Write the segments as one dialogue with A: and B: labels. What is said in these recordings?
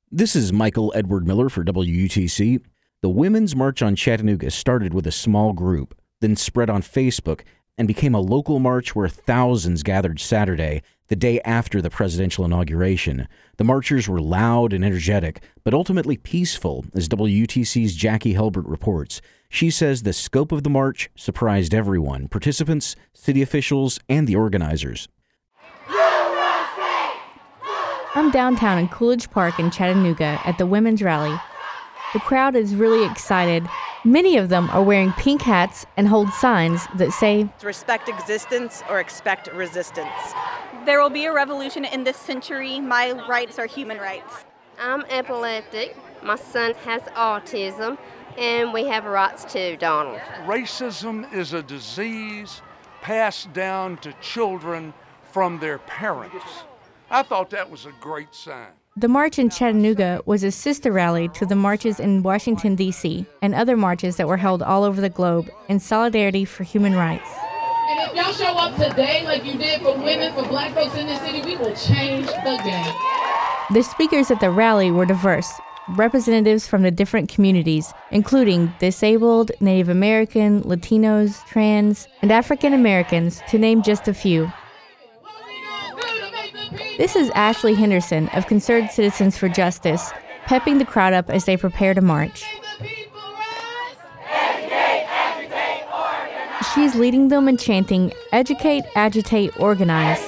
A: This is Michael Edward Miller for WUTC. The Women's March on Chattanooga started with a small group, then spread on Facebook and became a local march where thousands gathered Saturday, the day after the presidential inauguration. The marchers were loud and energetic, but ultimately peaceful, as WUTC's Jackie Helbert reports. She says the scope of the march surprised everyone, participants, city officials, and the organizers.
B: I'm downtown in Coolidge Park in Chattanooga at the Women's Rally. The crowd is really excited. Many of them are wearing pink hats and hold signs that say,
C: "Respect existence or expect resistance."
D: There will be a revolution in this century. My rights are human rights.
E: I'm epileptic. My son has autism, and we have rights too, Donald.
F: Racism is a disease passed down to children from their parents. I thought that was a great sign.
B: The march in Chattanooga was a sister rally to the marches in Washington, D.C., and other marches that were held all over the globe in solidarity for human rights.
G: And if y'all show up today like you did for women, for black folks in this city, we will change the game.
B: The speakers at the rally were diverse, representatives from the different communities, including disabled, Native American, Latinos, trans, and African Americans, to name just a few. This is Ashley Henderson of Concerned Citizens for Justice, pepping the crowd up as they prepare to march. She's leading them in chanting, "Educate, agitate, organize."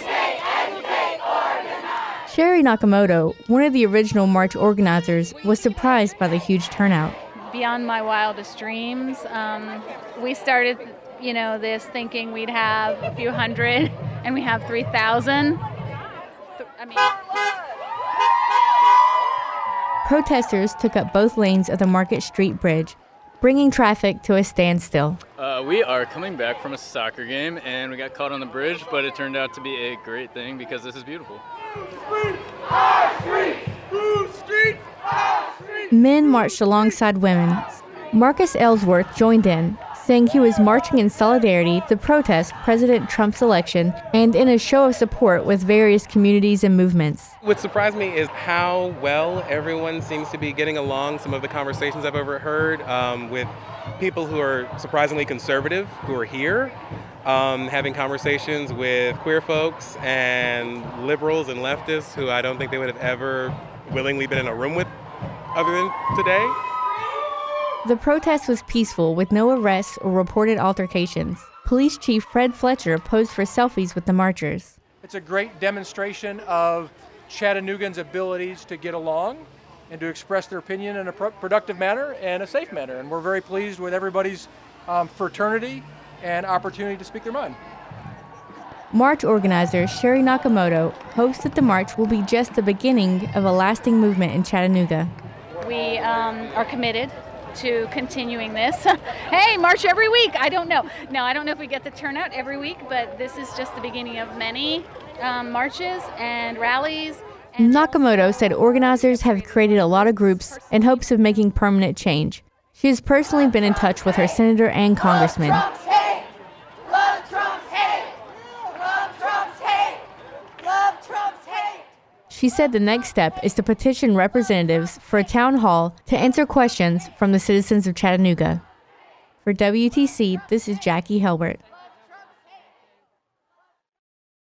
B: Sherry Nakamoto, one of the original march organizers, was surprised by the huge turnout.
H: Beyond my wildest dreams. We started, this thinking we'd have a few hundred, and we have 3,000.
B: Protesters took up both lanes of the Market Street Bridge, bringing traffic to a standstill.
I: We are coming back from a soccer game, and we got caught on the bridge, but it turned out to be a great thing because this is beautiful.
B: Men marched alongside women. Marcus Ellsworth joined in, saying he was marching in solidarity to protest President Trump's election and in a show of support with various communities and movements.
J: What surprised me is how well everyone seems to be getting along. Some of the conversations I've overheard with people who are surprisingly conservative who are here, having conversations with queer folks and liberals and leftists who I don't think they would have ever willingly been in a room with other than today.
B: The protest was peaceful with no arrests or reported altercations. Police Chief Fred Fletcher posed for selfies with the marchers.
K: It's a great demonstration of Chattanoogans' abilities to get along and to express their opinion in a productive manner and a safe manner. And we're very pleased with everybody's fraternity and opportunity to speak their mind.
B: March organizer Sherry Nakamoto hopes that the march will be just the beginning of a lasting movement in Chattanooga.
H: We are committed to continuing this. Hey, march every week. I don't know. No, I don't know if we get the turnout every week, but this is just the beginning of many marches and rallies.
B: Nakamoto said organizers have created a lot of groups in hopes of making permanent change. She has personally been in touch with her senator and congressman. She said the next step is to petition representatives for a town hall to answer questions from the citizens of Chattanooga. For WTC, this is Jackie Helbert.